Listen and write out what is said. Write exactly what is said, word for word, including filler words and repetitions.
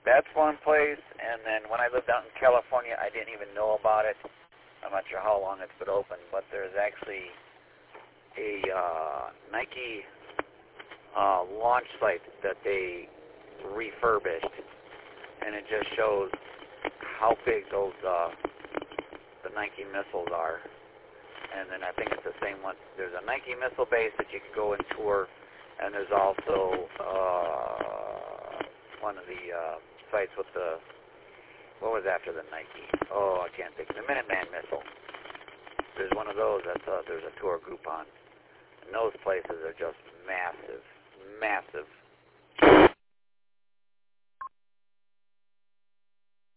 that's one place. And then when I lived out in California, I didn't even know about it. I'm not sure how long it's been open, but there's actually a uh, Nike uh, launch site that they refurbished, and it just shows how big those uh, the Nike missiles are. And then I think it's the same one. There's a Nike missile base that you can go and tour, and there's also uh, one of the uh, sites with the, what was after the Nike? Oh, I can't think. The Minuteman missile. There's one of those that uh, there's a tour group on. And those places are just massive, massive.